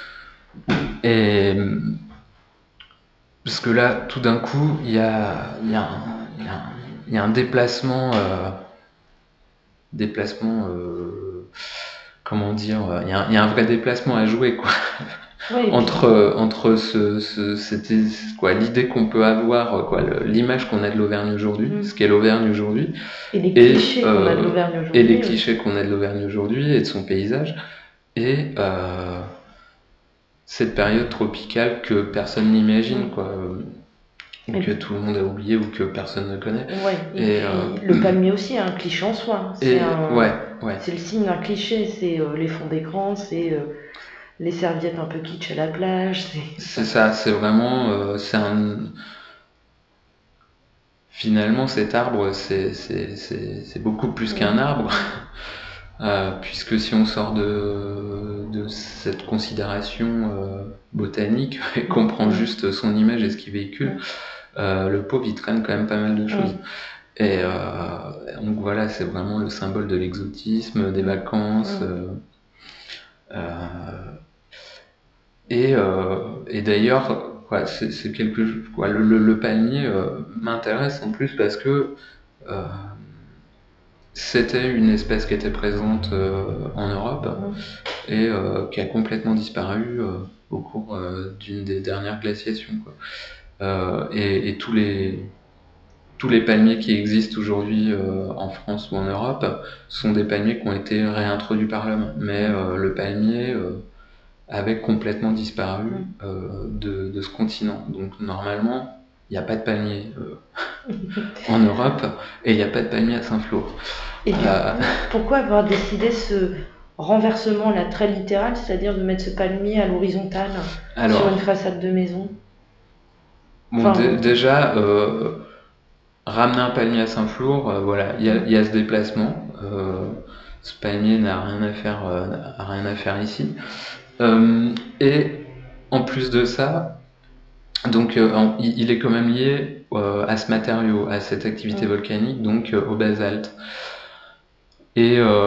Et parce que là, tout d'un coup, il y a, y, a y, a, y a un déplacement, euh, déplacement, euh, comment dire, il y, y a un vrai déplacement à jouer, quoi. Oui, entre euh, entre ce, ce c'était quoi l'idée qu'on peut avoir quoi le, l'image qu'on a de l'Auvergne aujourd'hui, mmh. ce qu'est l'Auvergne aujourd'hui et les clichés et, qu'on euh, a de l'Auvergne aujourd'hui et les clichés qu'on a de l'Auvergne aujourd'hui et de son paysage et euh, cette période tropicale que personne n'imagine quoi. ou Et que tout le monde a oublié ou que personne ne connaît. ouais, et, Et, puis euh, le palmier aussi a un cliché en soi. C'est et un, ouais, ouais. c'est le signe d'un cliché. C'est euh, les fonds d'écran, c'est euh, les serviettes un peu kitsch à la plage. C'est C'est enfin, ça, c'est vraiment, euh, c'est un, finalement cet arbre, c'est, c'est, c'est, c'est beaucoup plus qu'un mm, arbre, euh, puisque si on sort de, de cette considération euh, botanique et qu'on prend mm, juste son image et ce qu'il véhicule, mm, euh, le pauvre il traîne quand même pas mal de choses. mm, Et euh, donc voilà, c'est vraiment le symbole de l'exotisme, des mm, vacances. mm. euh, euh, et, euh, et d'ailleurs, ouais, c'est, c'est quelque chose. Quoi, le, le, le palmier euh, m'intéresse en plus parce que euh, c'était une espèce qui était présente euh, en Europe Mm. et euh, qui a complètement disparu euh, au cours euh, d'une des dernières glaciations, quoi. Euh, et, et tous les tous les palmiers qui existent aujourd'hui euh, en France ou en Europe sont des palmiers qui ont été réintroduits par l'homme. Mais euh, le palmier euh, avait complètement disparu euh, de, de ce continent. Donc normalement, il n'y a pas de palmier euh, en Europe et il n'y a pas de palmier à Saint-Flour. Et du Euh, coup, pourquoi avoir décidé ce renversement là très littéral, c'est-à-dire de mettre ce palmier à l'horizontale sur alors, une façade de maison? bon, Enfin, dé- déjà, euh, ramener un palmier à Saint-Flour, euh, voilà, il y, a- il y a ce déplacement. Euh, ce palmier n'a rien à faire, euh, n'a rien à faire ici. Euh, et en plus de ça, donc euh, en- il, il est quand même lié euh, à ce matériau, à cette activité Mm. volcanique, donc euh, au basalte. Et euh,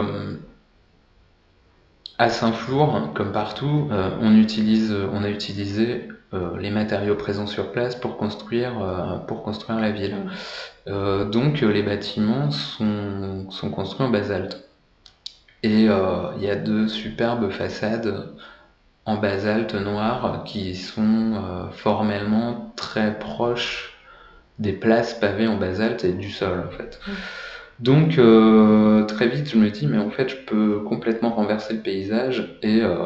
à Saint-Flour, comme partout, euh, on utilise, on a utilisé euh, les matériaux présents sur place pour construire, euh, pour construire la ville. Mm. Euh, donc euh, les bâtiments sont, sont construits en basalte. Et euh, il y a de superbes façades en basalte noir qui sont euh, formellement très proches des places pavées en basalte et du sol en fait. Mm. Donc euh, très vite je me dis mais en fait je peux complètement renverser le paysage et euh,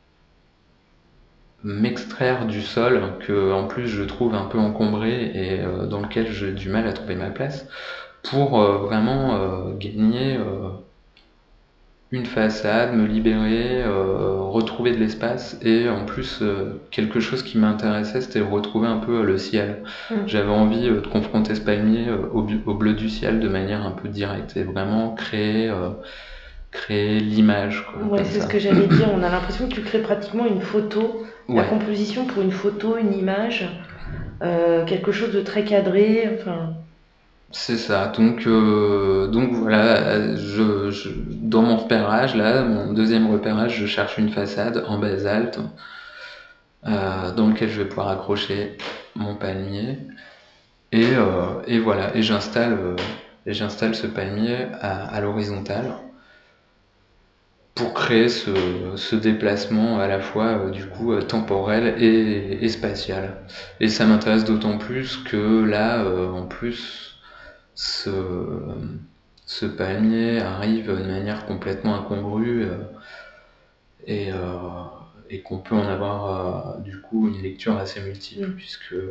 m'extraire du sol que en plus je trouve un peu encombré et euh, dans lequel j'ai du mal à trouver ma place pour euh, vraiment euh, gagner euh, une façade, me libérer, euh, retrouver de l'espace et en plus euh, quelque chose qui m'intéressait c'était retrouver un peu euh, le ciel. Mm. J'avais envie euh, de confronter ce palmier euh, au, au, bleu du ciel de manière un peu directe et vraiment créer, euh, créer l'image. Quoi, Ouais, c'est ça. Ce que j'allais dire, on a l'impression que tu crées pratiquement une photo, ouais. La composition pour une photo, une image, euh, quelque chose de très cadré, enfin... C'est ça, donc, euh, donc voilà, je, je, dans mon repérage, là, mon deuxième repérage, je cherche une façade en basalte euh, dans lequel je vais pouvoir accrocher mon palmier et, euh, et voilà, et j'installe, euh, et j'installe ce palmier à, à l'horizontale pour créer ce, ce déplacement à la fois euh, du coup euh, temporel et, et spatial. Et ça m'intéresse d'autant plus que là, euh, en plus, ce, ce palmier arrive de manière complètement incongrue euh, et, euh, et qu'on peut en avoir euh, du coup une lecture assez multiple, mmh. puisque euh,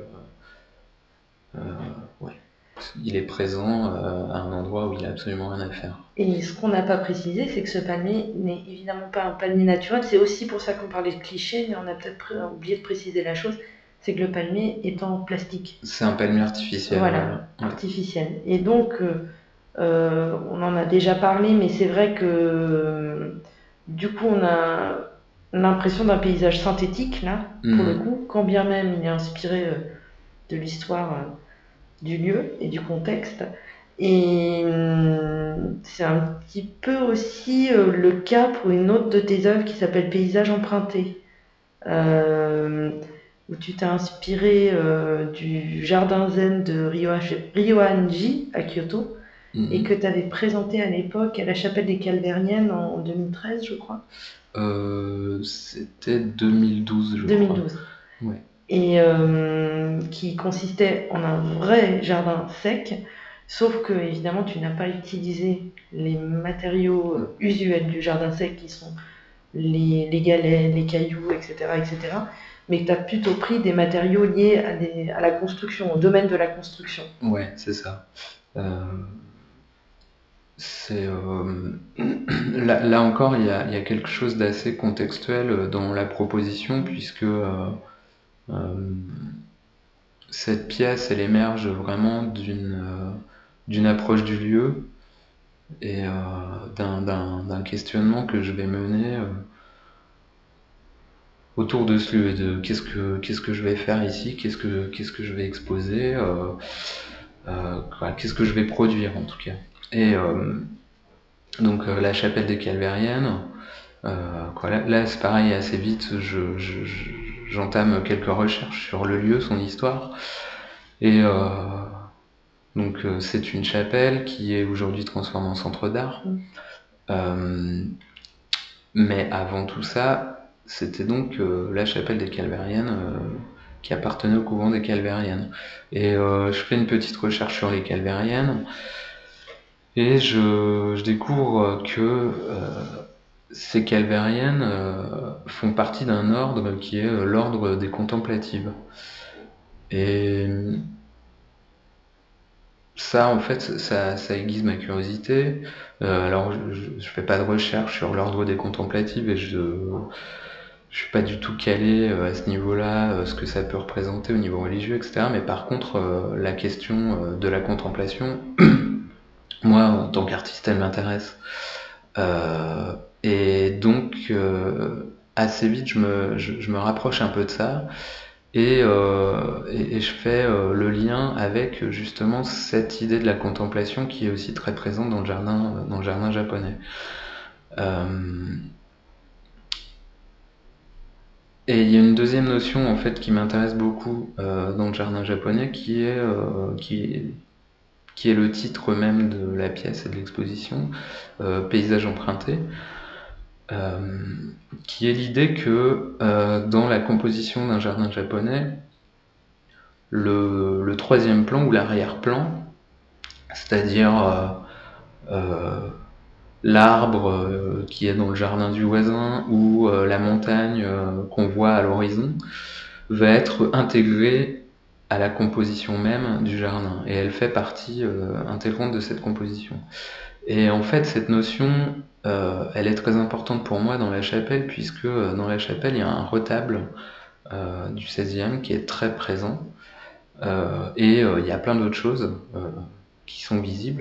ouais, il est présent euh, à un endroit où il n'a absolument rien à faire. Et ce qu'on n'a pas précisé, c'est que ce palmier n'est évidemment pas un palmier naturel. C'est aussi pour ça qu'on parlait de cliché, mais on a peut-être oublié de préciser la chose, c'est que le palmier est en plastique. C'est un palmier artificiel. Voilà, ouais. Artificiel. Et donc, euh, on en a déjà parlé, mais c'est vrai que euh, du coup, on a l'impression d'un paysage synthétique, là, pour mmh. le coup, quand bien même il est inspiré euh, de l'histoire euh, du lieu et du contexte. Et euh, c'est un petit peu aussi euh, le cas pour une autre de tes œuvres qui s'appelle Paysage emprunté, euh, où tu t'es inspiré euh, du jardin zen de Ryoanji à Kyoto, mmh. et que tu avais présenté à l'époque à la chapelle des Calverniennes en deux mille treize, je crois. Euh, c'était deux mille douze, je deux mille douze. crois. Ouais. Et euh, qui consistait en un vrai jardin sec, sauf que évidemment tu n'as pas utilisé les matériaux usuels du jardin sec qui sont les, les galets, les cailloux, et cetera, et cetera. mais que tu as plutôt pris des matériaux liés à, des, à la construction, au domaine de la construction. Ouais, c'est ça. Euh, c'est euh, là, là encore, il y a, il y a quelque chose d'assez contextuel dans la proposition, puisque euh, euh, cette pièce, elle émerge vraiment d'une euh, d'une approche du lieu et euh, d'un, d'un, d'un questionnement que je vais mener euh, autour de ce lieu, de qu'est-ce que qu'est-ce que je vais faire ici, qu'est-ce que qu'est-ce que je vais exposer, euh, euh, voilà, qu'est-ce que je vais produire en tout cas. Et euh, donc euh, la chapelle des Calvériennes, euh, quoi, là, là, c'est pareil, assez vite, je, je, je, j'entame quelques recherches sur le lieu, son histoire, et euh, donc euh, c'est une chapelle qui est aujourd'hui transformée en centre d'art. Mmh. Euh, mais avant tout ça, c'était donc euh, la chapelle des Calvériennes euh, qui appartenait au couvent des Calvériennes. Et euh, je fais une petite recherche sur les Calvériennes et je, je découvre que euh, ces Calvériennes euh, font partie d'un ordre qui est euh, l'ordre des contemplatives. Et ça, en fait, ça, ça aiguise ma curiosité. Euh, alors, je, je fais pas de recherche sur l'ordre des contemplatives et je je suis pas du tout calé euh, à ce niveau-là, euh, ce que ça peut représenter au niveau religieux, et cetera. Mais par contre, euh, la question euh, de la contemplation, moi, en tant qu'artiste, elle m'intéresse. Euh, et donc, euh, assez vite, je me, je, je me rapproche un peu de ça. Et, euh, et, et je fais euh, le lien avec justement cette idée de la contemplation qui est aussi très présente dans le jardin, dans le jardin japonais. Euh, et il y a une deuxième notion en fait qui m'intéresse beaucoup euh, dans le jardin japonais, qui est, euh, qui est qui est le titre même de la pièce et de l'exposition, euh, Paysage emprunté. Euh, qui est l'idée que euh, dans la composition d'un jardin japonais, le, le troisième plan ou l'arrière-plan, c'est-à-dire euh, euh, l'arbre euh, qui est dans le jardin du voisin ou euh, la montagne euh, qu'on voit à l'horizon, va être intégré à la composition même du jardin et elle fait partie euh, intégrante de cette composition. Et en fait, cette notion, euh, elle est très importante pour moi dans la chapelle, puisque euh, dans la chapelle, il y a un retable euh, du seizième qui est très présent. Euh, et euh, il y a plein d'autres choses euh, qui sont visibles,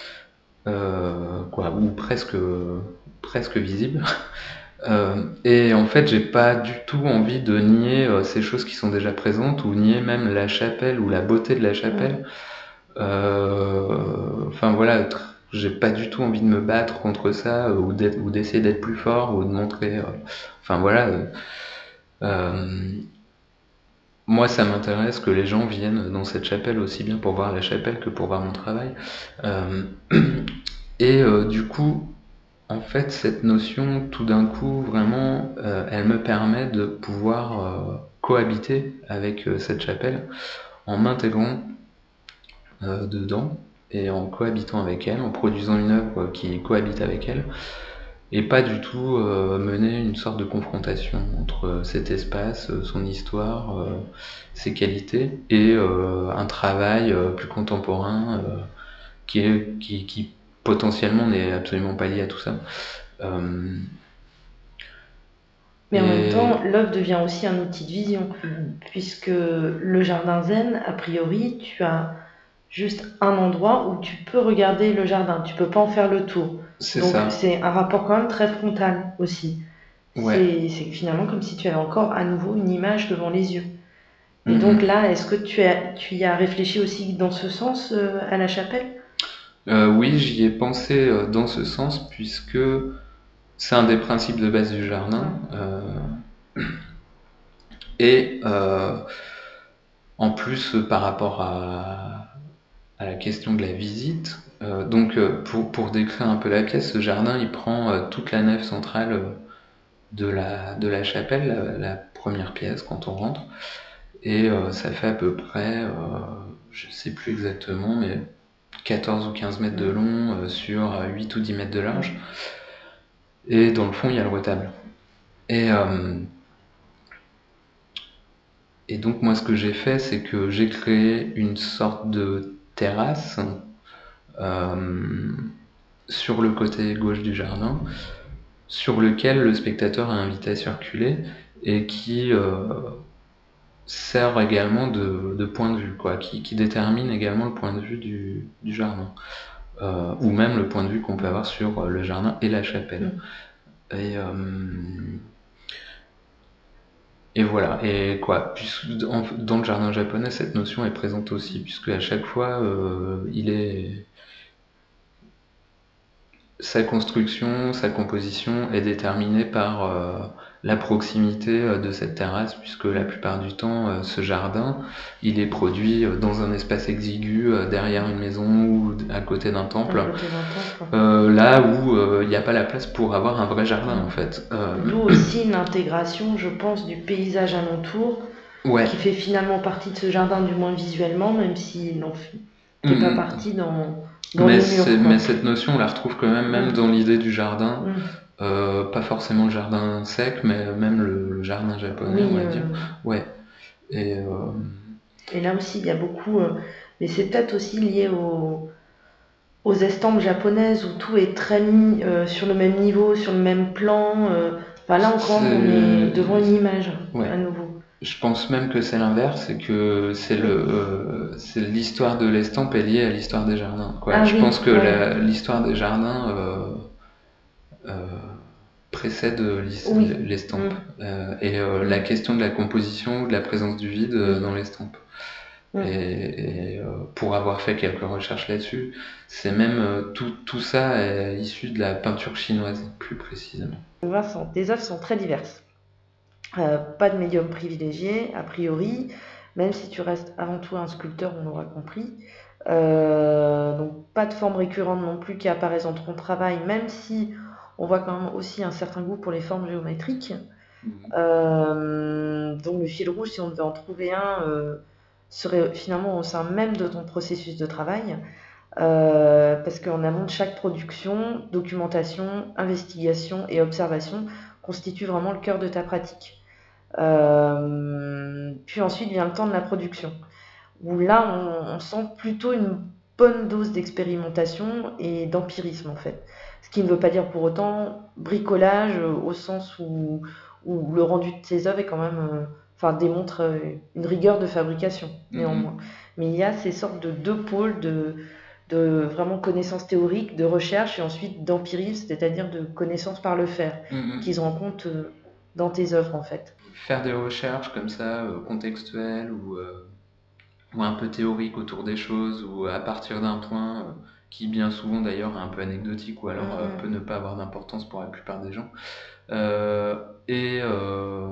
euh, quoi, ou presque, presque visibles. Euh, et en fait, j'ai pas du tout envie de nier euh, ces choses qui sont déjà présentes, ou nier même la chapelle ou la beauté de la chapelle. Euh, enfin voilà, j'ai pas du tout envie de me battre contre ça, ou, d'être, ou d'essayer d'être plus fort, ou de montrer. Euh, enfin voilà. Euh, euh, moi, ça m'intéresse que les gens viennent dans cette chapelle aussi bien pour voir la chapelle que pour voir mon travail. Euh, et euh, du coup, en fait, cette notion, tout d'un coup, vraiment, euh, elle me permet de pouvoir euh, cohabiter avec euh, cette chapelle en m'intégrant euh, dedans et en cohabitant avec elle, en produisant une œuvre qui cohabite avec elle, et pas du tout euh, mener une sorte de confrontation entre cet espace, son histoire, euh, ses qualités, et euh, un travail euh, plus contemporain euh, qui, est, qui, qui potentiellement n'est absolument pas lié à tout ça. Euh, Mais en et... même temps, l'œuvre devient aussi un outil de vision, mmh. puisque le jardin zen, a priori, tu as juste un endroit où tu peux regarder le jardin, tu peux pas en faire le tour. C'est Donc ça. C'est un rapport quand même très frontal aussi. Ouais. C'est, c'est finalement comme si tu avais encore à nouveau une image devant les yeux. Et mmh. donc là, est-ce que tu, as, tu y as réfléchi aussi dans ce sens euh, à la chapelle ? euh, Oui, j'y ai pensé euh, dans ce sens, puisque c'est un des principes de base du jardin. Euh, et euh, en plus, par rapport à, à la question de la visite, euh, donc pour, pour décrire un peu la pièce, ce jardin il prend euh, toute la nef centrale de la, de la chapelle, la, la première pièce quand on rentre, et euh, ça fait à peu près, euh, je sais plus exactement, mais quatorze ou quinze mètres de long euh, sur huit ou dix mètres de large, et dans le fond il y a le retable. Et, euh, et donc moi ce que j'ai fait, c'est que j'ai créé une sorte de terrasse euh, sur le côté gauche du jardin, sur lequel le spectateur est invité à circuler et qui euh, sert également de, de point de vue, quoi, qui, qui détermine également le point de vue du, du jardin, euh, ou même le point de vue qu'on peut avoir sur le jardin et la chapelle. Et, euh, et voilà, et quoi, puisque dans, dans le jardin japonais, cette notion est présente aussi, puisque à chaque fois, euh, il est sa construction, sa composition est déterminée par euh, la proximité euh, de cette terrasse, puisque la plupart du temps, euh, ce jardin, il est produit euh, dans un espace exigu, euh, derrière une maison ou à côté d'un temple, euh, là où il euh, n'y a pas la place pour avoir un vrai jardin, en fait. Euh... D'où aussi une intégration, je pense, du paysage alentour, ouais. qui fait finalement partie de ce jardin, du moins visuellement, même s'il n'en fait mmh. pas partie dans... Mais, mais cette notion, on la retrouve quand même, même mmh. dans l'idée du jardin. Mmh. Euh, pas forcément le jardin sec, mais même le, le jardin japonais, oui, on va euh... dire. Ouais. Et, euh... Et là aussi, il y a beaucoup... Euh... Mais c'est peut-être aussi lié au... aux estampes japonaises, où tout est très mis euh, sur le même niveau, sur le même plan. Euh... Enfin, là encore, on est devant une image, ouais. à nouveau. Je pense même que c'est l'inverse, c'est que c'est le, euh, c'est l'histoire de l'estampe est liée à l'histoire des jardins. Quoi. Ah, je oui, pense que ouais. l'histoire des jardins euh, euh, précède oui. l'estampe. Mmh. Euh, et euh, mmh. la question de la composition, de la présence du vide euh, dans l'estampe. Mmh. Et, et euh, pour avoir fait quelques recherches là-dessus, c'est même euh, tout, tout ça est issu de la peinture chinoise, plus précisément. Vincent, tes œuvres sont très diverses. Euh, pas de médium privilégié, a priori, même si tu restes avant tout un sculpteur, on l'aura compris. Euh, donc pas de forme récurrente non plus qui apparaissent dans ton travail, même si on voit quand même aussi un certain goût pour les formes géométriques. Mmh. Euh, donc le fil rouge, si on devait en trouver un, euh, serait finalement au sein même de ton processus de travail. Euh, parce qu'en amont de chaque production, documentation, investigation et observation constituent vraiment le cœur de ta pratique. Euh, puis ensuite vient le temps de la production, où là on, on sent plutôt une bonne dose d'expérimentation et d'empirisme en fait. Ce qui ne veut pas dire pour autant bricolage au sens où, où le rendu de ces œuvres est quand même, euh, enfin démontre une rigueur de fabrication néanmoins. Mmh. Mais il y a ces sortes de deux pôles de de vraiment connaissances théoriques, de recherche et ensuite d'empirisme, c'est-à-dire de connaissances par le faire, mmh. qu'ils rencontrent dans tes œuvres en fait. Faire des recherches comme ça, euh, contextuelles ou, euh, ou un peu théoriques autour des choses ou à partir d'un point euh, qui bien souvent d'ailleurs est un peu anecdotique ou alors mmh. euh, peut ne pas avoir d'importance pour la plupart des gens. Euh, et euh,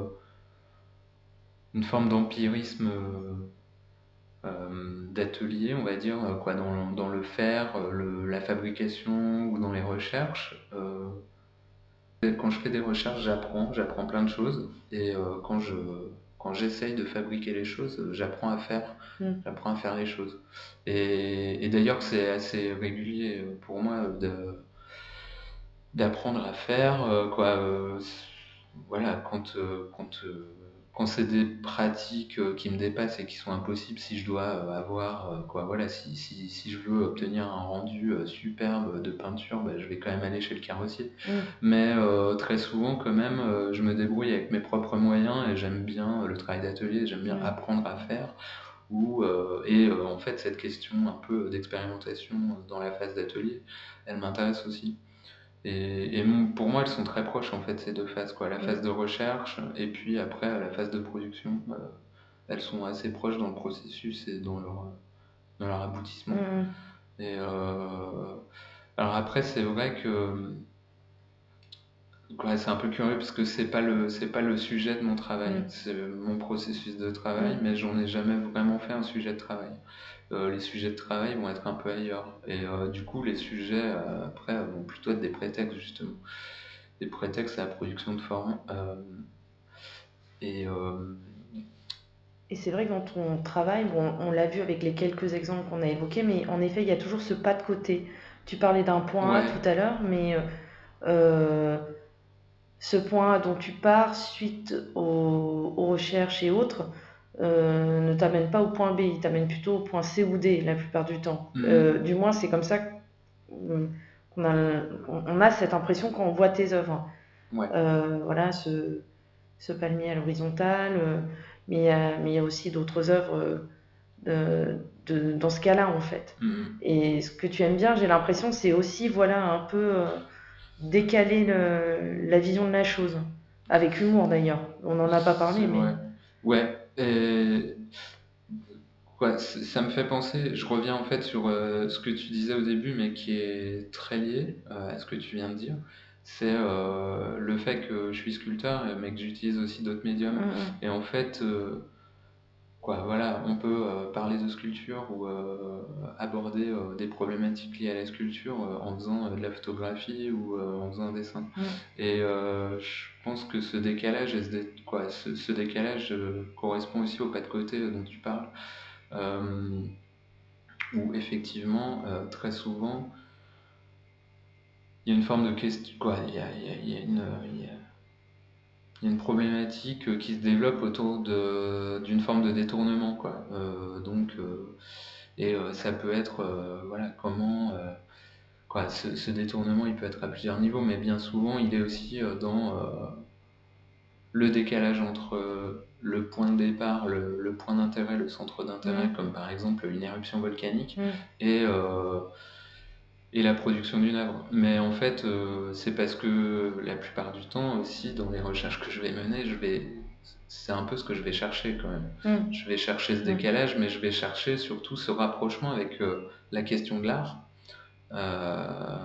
une forme d'empirisme euh, euh, d'atelier, on va dire, quoi, dans, dans le faire, le, la fabrication ou dans les recherches. Euh, Quand je fais des recherches, j'apprends, j'apprends plein de choses. Et euh, quand je, quand j'essaye de fabriquer les choses, j'apprends à faire, mmh. j'apprends à faire les choses. Et, et d'ailleurs, c'est assez régulier pour moi de, d'apprendre à faire, euh, quoi. Euh, voilà, quand, euh, quand, euh, quand c'est des pratiques euh, qui me dépassent et qui sont impossibles, si je dois euh, avoir, euh, quoi, voilà, si, si, si je veux obtenir un rendu euh, superbe de peinture, bah, je vais quand même aller chez le carrossier. Mmh. Mais euh, très souvent, quand même, euh, je me débrouille avec mes propres moyens et j'aime bien euh, le travail d'atelier, j'aime bien mmh. apprendre à faire. Où, euh, et euh, en fait, cette question un peu d'expérimentation dans la phase d'atelier, elle m'intéresse aussi. Et, et pour moi, elles sont très proches en fait, ces deux phases, quoi. La phase de recherche et puis après la phase de production. Euh, elles sont assez proches dans le processus et dans leur, dans leur aboutissement. Mmh. Et euh, alors après, c'est vrai que ouais, c'est un peu curieux parce que c'est pas le c'est pas le sujet de mon travail, mmh. c'est mon processus de travail, mmh. mais j'en ai jamais vraiment fait un sujet de travail. Euh, les sujets de travail vont être un peu ailleurs. Et euh, du coup, les sujets, euh, après, vont plutôt être des prétextes, justement. Des prétextes à la production de formes. Euh, et, euh... et c'est vrai que dans ton travail, bon, on l'a vu avec les quelques exemples qu'on a évoqués, mais en effet, il y a toujours ce pas de côté. Tu parlais d'un point ouais. A tout à l'heure, mais euh, ce point A dont tu pars suite aux, aux recherches et autres, euh, ne t'amène pas au point B, il t'amène plutôt au point C ou D la plupart du temps. Mhm. Euh, du moins, c'est comme ça qu'on a, on a cette impression quand on voit tes œuvres. Ouais. Euh, voilà, ce, ce palmier à l'horizontale, euh, mais il y a- mais il y a aussi d'autres œuvres euh, de, dans ce cas-là, en fait. Mhm. Et ce que tu aimes bien, j'ai l'impression, c'est aussi, voilà, un peu euh, décaler le- la vision de la chose. Avec humour, d'ailleurs. On n'en a pas parlé, C'est mais... vrai. Ouais, et quoi, c- ça me fait penser, je reviens en fait sur euh, ce que tu disais au début, mais qui est très lié euh, à ce que tu viens de dire. C'est euh, le fait que je suis sculpteur, mais que j'utilise aussi d'autres médiums. Mm, Et en fait, euh, quoi, voilà, on peut euh, parler de sculpture ou euh, aborder euh, des problématiques liées à la sculpture euh, en faisant euh, de la photographie ou euh, en faisant un dessin. mm. Et euh, je pense que ce décalage, et ce, dé- quoi, ce, ce décalage euh, correspond aussi au pas de côté euh, dont tu parles, euh, où effectivement, euh, très souvent, il y a une forme de question, quoi, il y a, il y a- il y a une, il y a- il y a une problématique euh, qui se développe autour de, d'une forme de détournement, quoi. Euh, donc, euh, et euh, ça peut être, euh, voilà, comment, euh, quoi, ce, ce détournement, il peut être à plusieurs niveaux, mais bien souvent, il est aussi euh, dans euh, le décalage entre euh, le point de départ, le, le point d'intérêt, le centre d'intérêt, Mm. comme par exemple une éruption volcanique, Mm. et, euh, et la production d'une œuvre. Mais en fait, euh, c'est parce que la plupart du temps aussi, dans les recherches que je vais mener, je vais, c'est un peu ce que je vais chercher quand même. Mm. Je vais chercher ce Mm. décalage, mais je vais chercher surtout ce rapprochement avec euh, la question de l'art. Euh,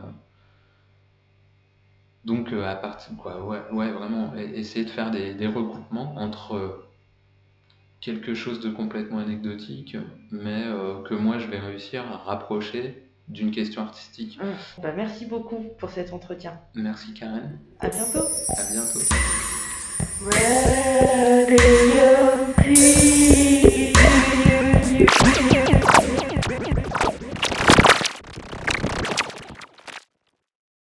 donc euh, à partir quoi, ouais, ouais vraiment, e- essayer de faire des, des recoupements entre euh, quelque chose de complètement anecdotique, mais euh, que moi je vais réussir à rapprocher d'une question artistique. Mm. Bah, merci beaucoup pour cet entretien. Merci Karen, À bientôt. à bientôt. Ready.